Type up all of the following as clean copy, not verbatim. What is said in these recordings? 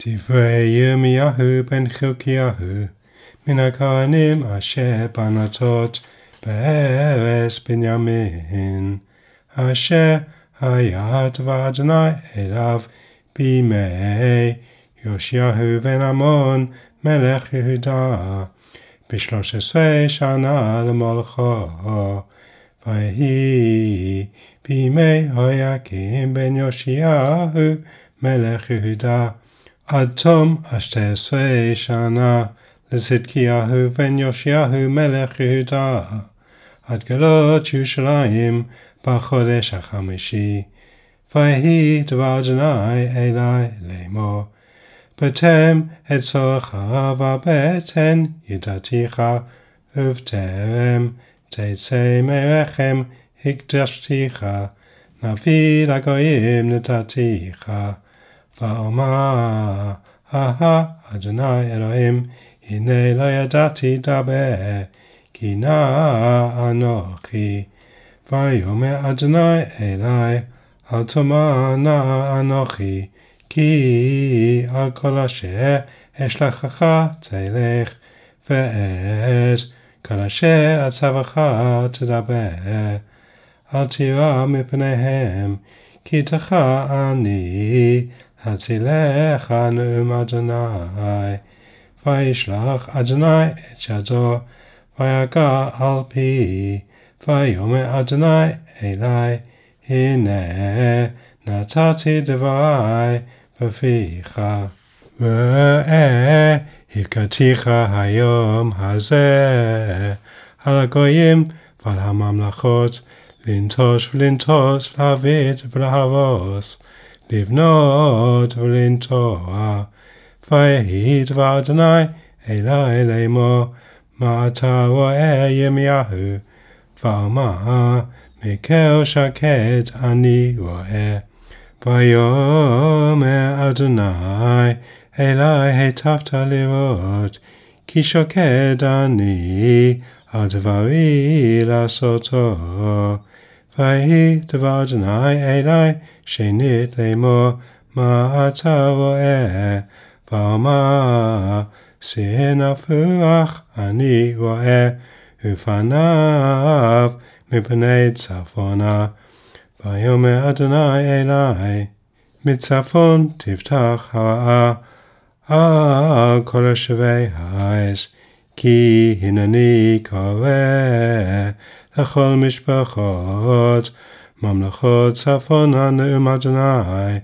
דברי ירמיהו בן חלקיהו, מן הכהנים אשר בנתות בארץ בנימין, אשר היה דבר אדוני אליו בימי יאשיהו בן אמון מלך יהודה, ב13 שנה למלכו, ויהי בימי יהויקים בן יאשיהו מלך יהודה, עד תום 12 שנה לצדקיהו בן יאשיהו מלך יהודה, עד גלות ירושלים בחודש החמישי. ויהי דבר אדוני אלי לאמור, בטרם את צורך ובטן ידעתיך, ובטרם תצא מרחם הקדשתיך, נביא לגויים נתתיך. ואומר, אדוני אלוהים, הנה לא ידעתי דבר, כי נא אנוכי. ויאמר אדוני אלי, אל תאמר נא אנוכי, כי על כל אשר אשלחך תלך, ואת כל אשר אצווך תדבר. אל תירא מפניהם, כי איתך אני הצילך נאום אדוני. וישלח אדוני את ידו, ויגע על פי, ויאמר אדוני אלי, הנה נתתי דברי בפיך. ראה הכתיך היום הזה על הגויים ועל הממלכות, לנטוש ולנטוש, להביט ולהרוס, לבנות ולנטוע. ויהי דבר אדוני אלי לאמור, מה אתה רואה ירמיהו? ואומר, מקר שקט אני רואה. ויאמר אדוני אלי, היטבת לראות, כי שקד אני על דברי לעשותו. ויהי דבר אדוני אלי שנית לאמור, מה אתה רואה? ואומר, שיא נפוח אני רואה, ופניו מפני צפונה. ויאמר אדוני אלי, מצפון תפתח הרעה על כל יושבי הארץ, כי הנני קורא לכל משפחות ממלכות צפונה נאום אדוני,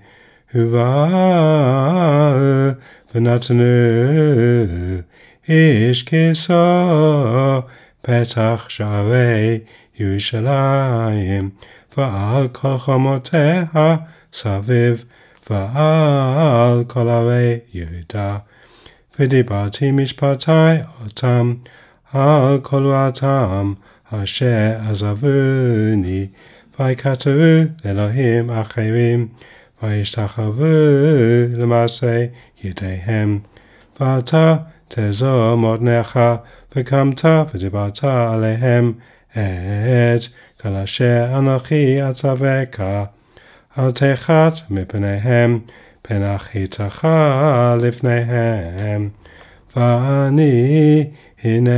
ובאו ונתנו איש כיסו פתח שערי ירושלים, ועל כל חומותיה סביב, ועל כל ערי יהודה. ודיברתי משפטי אותם על כל רעתם אשר עזבוני, ויקטרו לאלוהים אחרים, וישתחוו למעשה ידיהם. ואתה תזור מאזניך, וקמת ודיברת עליהם את כל אשר אנוכי אצווך. אל תחת מפניהם, פן אחריתך לפניהם. ואני הנה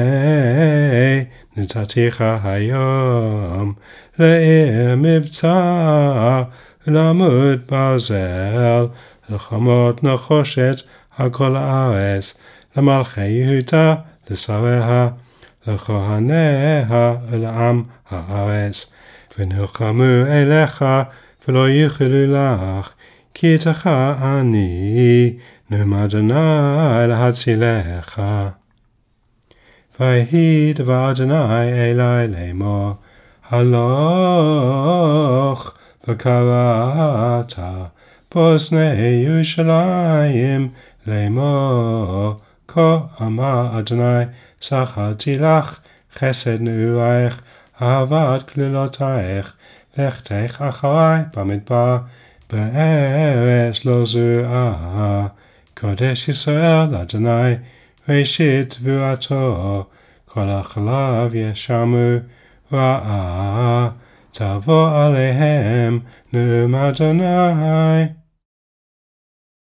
נתתיך היום לעיר מבצע, לעמוד ברזל, לחומות נחושת על כל הארץ, למלכי יהודה, לשריה, לכהניה ולעם הארץ. ונלחמו אליך ולא יוכלו לך, כי איתך אני נאום אדוני להצילך. ויהי דבר אדוני אלי לאמור, הלוך וקראת באוזני ירושלים לאמור, כה אמר אדוני, זכרתי לך חסד נעורייך, אהבת כלולותייך, לכתך אחרי במדבר, בארץ לא זרועה. קודש ישראל אדוני, ראשית תבואתו, כל החלב ישמו, רעה תבוא עליהם נאום אדוני.